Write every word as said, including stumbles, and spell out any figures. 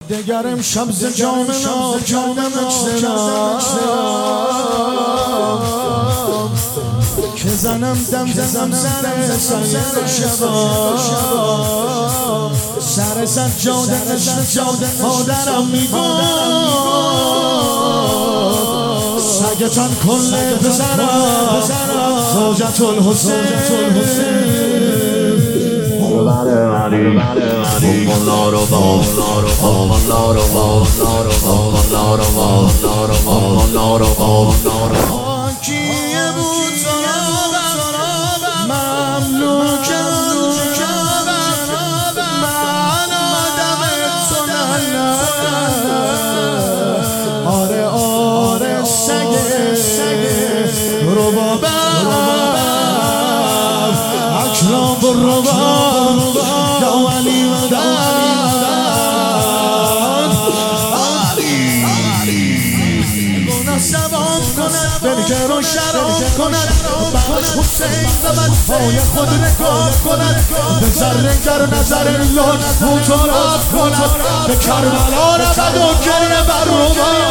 دگر امشب ز جام ناب کردم اجتناب که زنم دم زنم سر سایر شباب سر سجاده سجاده مادرم میگفت سگتان کل پسرم زوجت الحسین کیه بود جنابم مملوک جنابم من آدم سننم آره آره سگه ربابم اکرام بالرباب یا علی مدد بلکه رو شراب کند بعد حسین و بدهای خود نگاه کند به ذره نظر لطف و تراب کند به کربلا رود و گریه بر رباب